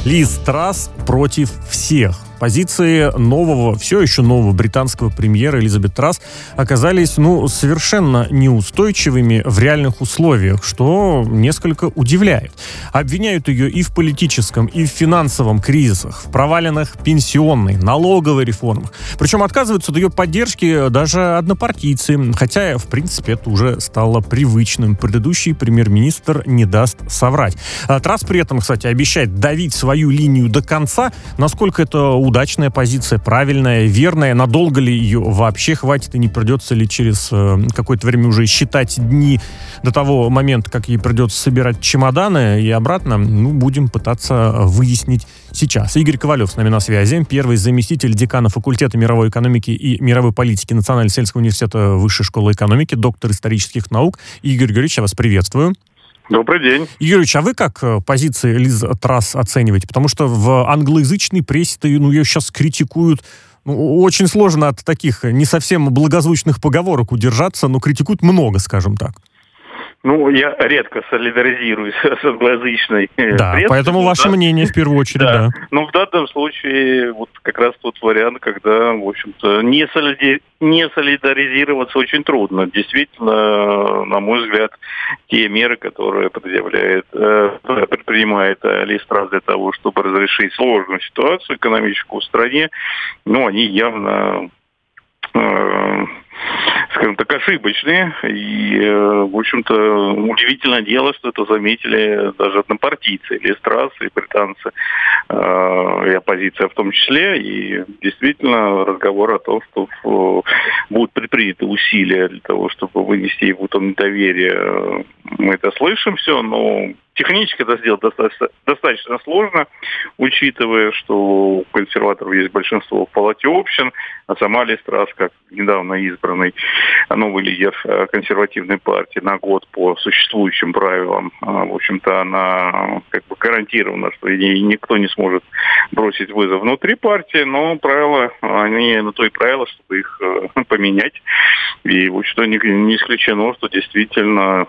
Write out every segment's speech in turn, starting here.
Лиз Трасс против всех. Позиции все еще нового британского премьера Элизабет Трасс оказались, совершенно неустойчивыми в реальных условиях, что несколько удивляет. Обвиняют ее и в политическом, и в финансовом кризисах, в проваленных пенсионной, налоговой реформах. Причем отказываются от ее поддержки даже однопартийцы, хотя, в принципе, это уже стало привычным. Предыдущий премьер-министр не даст соврать. Трасс при этом, кстати, обещает давить свою линию до конца. Насколько это удачная позиция, правильная, верная, надолго ли ее вообще хватит и не придется ли через какое-то время уже считать дни до того момента, как ей придется собирать чемоданы и обратно, будем пытаться выяснить сейчас. Игорь Ковалев с нами на связи, первый заместитель декана факультета мировой экономики и мировой политики Национального сельского университета Высшей школы экономики, доктор исторических наук. Игорь Григорьевич, я вас приветствую. Добрый день. Игорь Ильич, а вы как позиции Лиз Трасс оцениваете? Потому что в англоязычной прессе-то ее сейчас критикуют. Очень сложно от таких не совсем благозвучных поговорок удержаться, но критикуют много, скажем так. Я редко солидаризируюсь с англоязычной прессой. Поэтому ваше мнение в первую очередь, да. Но в данном случае вот как раз тот вариант, когда, в общем-то, не солидаризироваться очень трудно. Действительно, на мой взгляд, те меры, которые предпринимает Лиз Трасс для того, чтобы разрешить сложную ситуацию экономическую в стране, они явно, скажем так, ошибочные. И, в общем-то, удивительное дело, что это заметили даже однопартийцы, Лиз Трасс и британцы, и оппозиция в том числе. И действительно разговор о том, что будут предприняты усилия для того, чтобы вынести ей вотум недоверия, мы это слышим все, но технически это сделать достаточно сложно, учитывая, что у консерваторов есть большинство в Палате общин, а сама Лиз Трасс, как недавно избранный новый лидер консервативной партии на год по существующим правилам, в общем-то, она как бы гарантирована, что ей никто не сможет бросить вызов внутри партии, но правила, они на то и правила, чтобы их поменять. И, в общем-то, не исключено, что действительно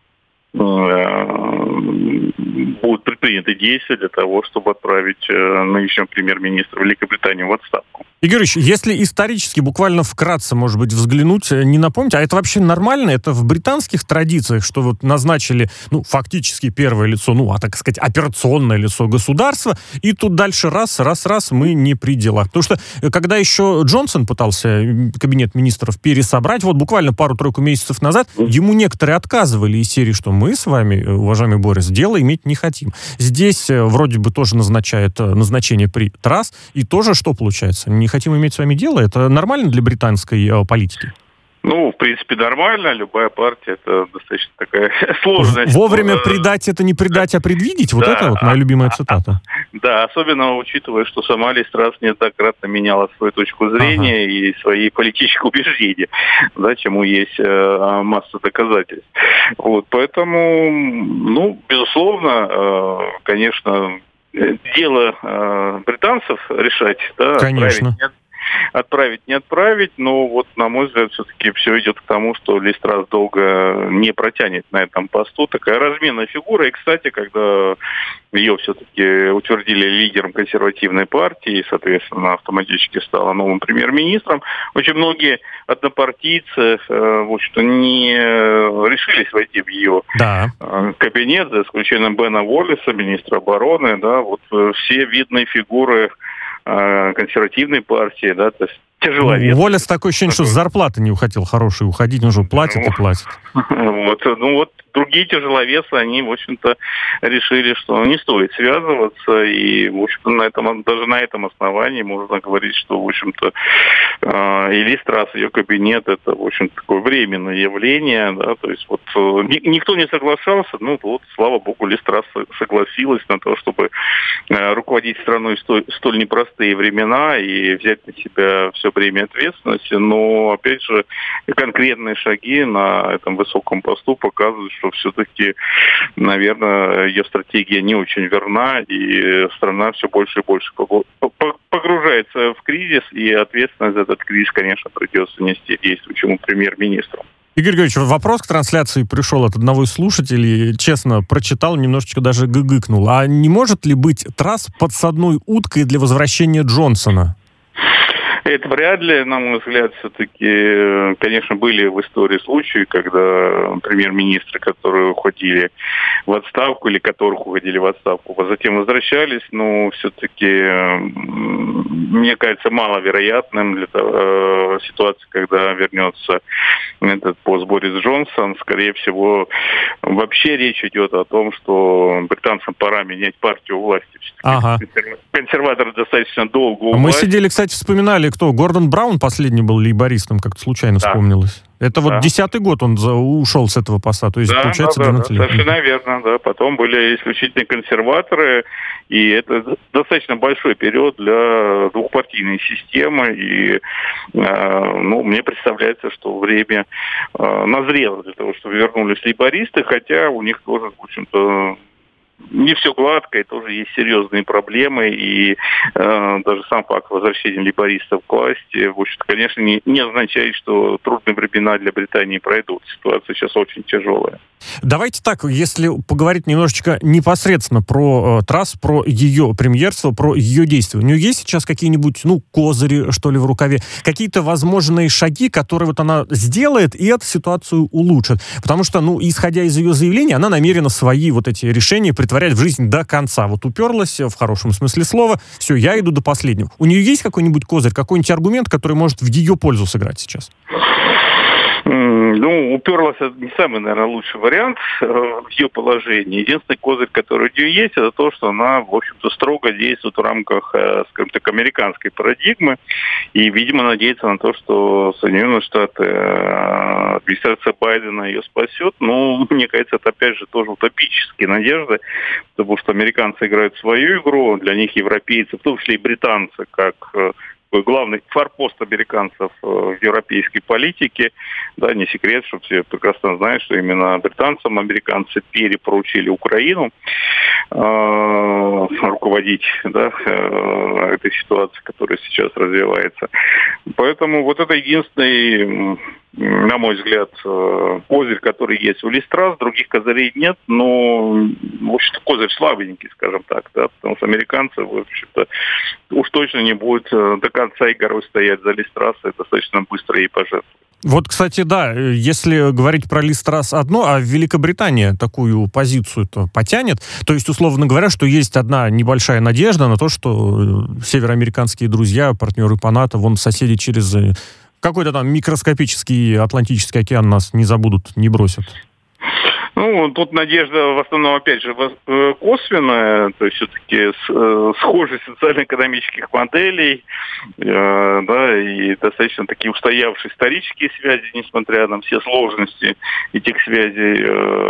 будут предприняты действия для того, чтобы отправить нынешнего премьер-министра Великобритании в отставку. Игорь Ильич, если исторически, буквально вкратце, может быть, взглянуть, не напомните, а это вообще нормально? Это в британских традициях, что вот назначили, фактически первое лицо, так сказать, операционное лицо государства, и тут дальше раз, мы не при делах. Потому что, когда еще Джонсон пытался кабинет министров пересобрать, вот буквально пару-тройку месяцев назад, ему некоторые отказывали из серии, что мы с вами, уважаемый Борис, дело иметь не хотим. Здесь вроде бы тоже назначение при Трасс, и тоже что получается? Не хотим иметь с вами дело? Это нормально для британской политики? В принципе, нормально. Любая партия — это достаточно такая сложная... Вовремя предать — это не предать, а предвидеть? Вот это вот моя любимая цитата. Да, особенно учитывая, что сама Лиз Трасс неоднократно меняла свою точку зрения и свои политические убеждения, чему есть масса доказательств. Поэтому, безусловно, конечно, дело британцев решать, конечно. Отправить, не отправить, но на мой взгляд, все-таки все идет к тому, что Лиз Трасс долго не протянет на этом посту. Такая разменная фигура. И, кстати, когда ее все-таки утвердили лидером консервативной партии и, соответственно, автоматически стала новым премьер-министром, очень многие однопартийцы, в общем-то, не решились войти в ее кабинет, за исключением Бена Уоллеса, министра обороны, все видные фигуры консервативной партии, то есть тяжеловес. Уоллес такое ощущение, что с зарплаты не хотел хороший уходить, он уже платит и платит. Другие тяжеловесы, они, в общем-то, решили, что не стоит связываться, и, в общем-то, даже на этом основании можно говорить, что, в общем-то, и Лиз Трасс, ее кабинет, это, в общем-то, такое временное явление, то есть никто не соглашался, слава богу, Лиз Трасс согласилась на то, чтобы руководить страной в столь непростые времена и взять на себя все бремя ответственности, но, опять же, конкретные шаги на этом высоком посту показывают, что все-таки, наверное, ее стратегия не очень верна, и страна все больше и больше погружается в кризис, и ответственность за этот кризис, конечно, придется нести действующему премьер-министру. Игорь Григорьевич, вопрос к трансляции пришел от одного из слушателей. Честно, прочитал, немножечко даже гыгыкнул. А не может ли быть Трасс подсадной уткой для возвращения Джонсона? Это вряд ли, на мой взгляд, все-таки, конечно, были в истории случаи, когда премьер-министры, которые уходили в отставку или которых уходили в отставку, а затем возвращались, но все-таки, мне кажется, маловероятным для того, ситуации, когда вернется этот пост Борис Джонсон. Скорее всего, вообще речь идет о том, что британцам пора менять партию у власти. Ага. Консерваторы достаточно долго у Мы власти. сидели, кстати, вспоминали, кто? Гордон Браун последний был лейбористом, как-то случайно вспомнилось. Это вот 10-й год он ушел с этого поста, то есть, получается, 12 лет. Совершенно верно, да. Потом были исключительно консерваторы, и это достаточно большой период для двухпартийной системы, и мне представляется, что время назрело для того, чтобы вернулись лейбористы, хотя у них тоже, в общем-то, не все гладко, и тоже есть серьезные проблемы, и даже сам факт возвращения лейбористов к власти, в общем-то, конечно, не означает, что трудные времена для Британии пройдут. Ситуация сейчас очень тяжелая. Давайте так, если поговорить немножечко непосредственно про Трасс, про ее премьерство, про ее действия. У нее есть сейчас какие-нибудь, козыри, что ли, в рукаве? Какие-то возможные шаги, которые вот она сделает, и эту ситуацию улучшит? Потому что, исходя из ее заявления, она намерена свои вот эти решения притворять в жизнь до конца. Вот уперлась, в хорошем смысле слова, все, я иду до последнего. У нее есть какой-нибудь козырь, какой-нибудь аргумент, который может в ее пользу сыграть сейчас? Уперлась, это не самый, наверное, лучший вариант в ее положении. Единственный козырь, который у нее есть, это то, что она, в общем-то, строго действует в рамках, скажем так, американской парадигмы. И, видимо, надеется на то, что Соединенные Штаты, администрация Байдена ее спасет. Но, мне кажется, это, опять же, тоже утопические надежды, потому что американцы играют свою игру, для них европейцы, в том числе и британцы, как главный форпост американцев в европейской политике. Да, не секрет, что все прекрасно знают, что именно британцам американцы перепоручили Украину руководить этой ситуацией, которая сейчас развивается. Поэтому вот это единственный, на мой взгляд, козырь, который есть у Лиз Трасс. Других козырей нет, но, в общем-то, козырь слабенький, скажем так, да, потому что американцы, в общем-то, уж точно не будут до конца и горой стоять за Лиз Трасс, и достаточно быстро ей пожертвуют. Вот, кстати, да, если говорить про Лиз Трасс одно, а Великобритания такую позицию-то потянет, то есть, условно говоря, что есть одна небольшая надежда на то, что североамериканские друзья, партнеры по НАТО, соседи через какой-то там микроскопический Атлантический океан нас не забудут, не бросят. Тут надежда в основном, опять же, косвенная, то есть все-таки схожесть социально-экономических моделей, и достаточно такие устоявшие исторические связи, несмотря на все сложности этих связей,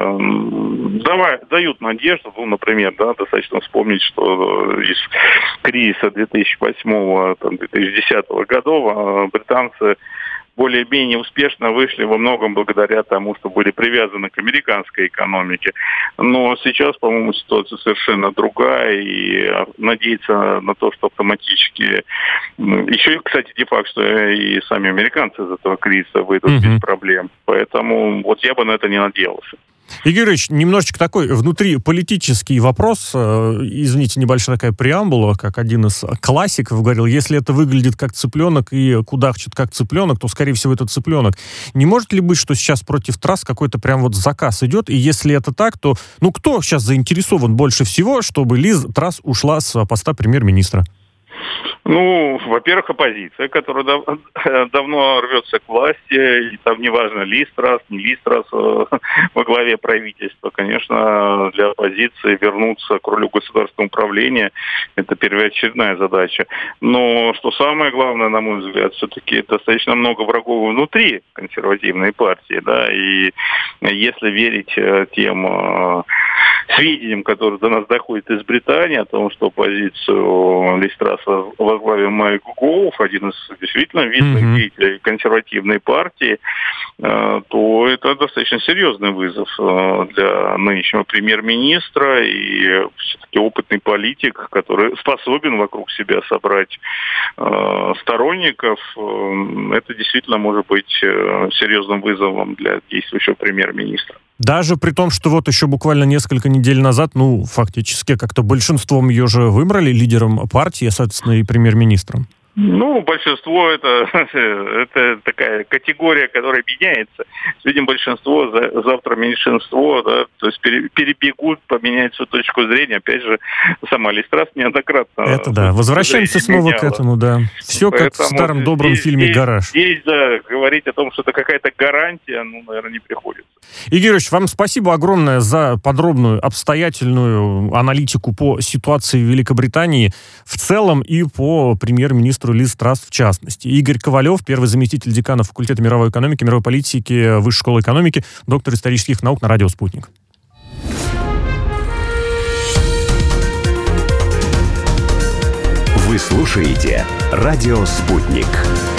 дают надежду. Например, достаточно вспомнить, что из кризиса 2008-2010 годов британцы более-менее успешно вышли во многом благодаря тому, что были привязаны к американской экономике. Но сейчас, по-моему, ситуация совершенно другая, и надеяться на то, что автоматически... Еще, кстати, не факт, что и сами американцы из этого кризиса выйдут без проблем. Поэтому я бы на это не надеялся. Игорь Ильич, немножечко такой внутриполитический вопрос. Извините, небольшая такая преамбула, как один из классиков говорил, если это выглядит как цыпленок и кудахчет как цыпленок, то, скорее всего, это цыпленок. Не может ли быть, что сейчас против Трасс какой-то прям заказ идет? И если это так, то кто сейчас заинтересован больше всего, чтобы Лиз Трасс ушла с поста премьер-министра? Во-первых, оппозиция, которая давно рвется к власти, и там неважно, Лиз Трасс, не Лиз Трасс во главе правительства. Конечно, для оппозиции вернуться к ролю государственного управления – это первоочередная задача. Но, что самое главное, на мой взгляд, все-таки достаточно много врагов внутри консервативной партии, и если верить тем сведениям, которые до нас доходят из Британии, о том, что оппозицию Лиз Трасс возглавил Майк Гоув, один из действительно видных деятелей консервативной партии, то это достаточно серьезный вызов для нынешнего премьер-министра. И все-таки опытный политик, который способен вокруг себя собрать сторонников. Это действительно может быть серьезным вызовом для действующего премьер-министра. Даже при том, что вот еще буквально несколько недель назад, фактически как-то большинством ее же выбрали лидером партии, соответственно, и премьер-министром. Большинство это такая категория, которая меняется. Сегодня большинство, завтра меньшинство, да, то есть перебегут, поменяют свою точку зрения. Опять же, сама Лиз Трасс неоднократно. Это да. Возвращаемся снова к этому, да. Все как в старом добром фильме «Гараж». Здесь, да, говорить о том, что это какая-то гарантия, наверное, не приходится. Игорь Юрьевич, вам спасибо огромное за подробную, обстоятельную аналитику по ситуации в Великобритании в целом и по премьер-министру Лиз Трасс в частности. Игорь Ковалев, первый заместитель декана факультета мировой экономики, мировой политики Высшей школы экономики, доктор исторических наук на радио «Спутник». Вы слушаете радио «Спутник».